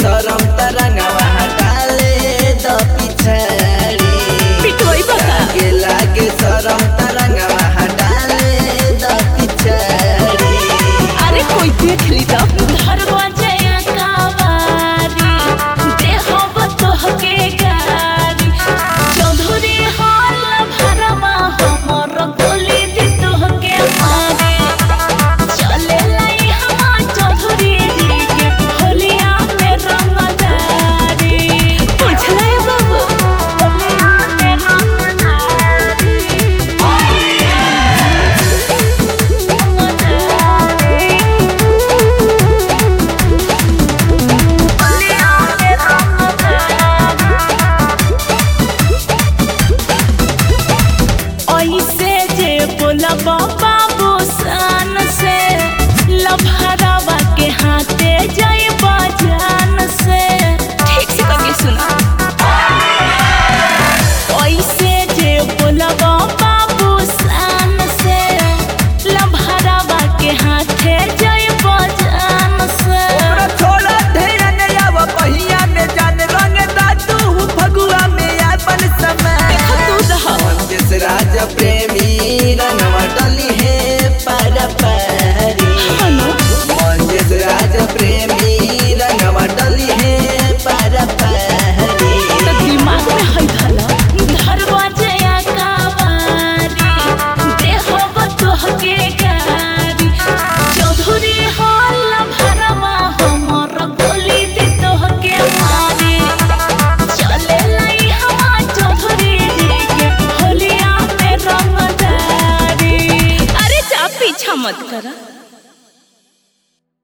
शरम तरंगवा हटाले द पिछाड़ी पिटोई बता लागे शरम तरंगवा हटाले द पिछाड़ी। अरे कोई देख ली तब धरवा जया कावारी देहब तोहके गारी चौधरी हाल भरमा हमर गोली दी तोहके मारे चले लाई हमा चौधरी जी के होलिया में रंगदारी पूछले बाबू होलिया में रंगदारी ऐसे जे बोलब बाबू सान से लभरावा के हाथे जाए बजान से ठीक से करके सुना ऐसे जे बोलब बाबू सान से लभरावा के हाथे जाए बजान से छोड़ा ढेर ने आव पहिया में जान रंग दातू फगुआ में अपन समय तू रहा जिस राज प्रेमी रंगवा डली है पर पारी जिस राज प्रेमी रंगवा डली है पर पारी। त दिमाग में है धला धरवा जया कावारी देहब तोहके गारी चौधरी हाल भरमा हमर गोली दी तोहके मारे चले लाई हमा चौधरी जी के होलिया में रंगदारी। अरे जा पीछा मत करा।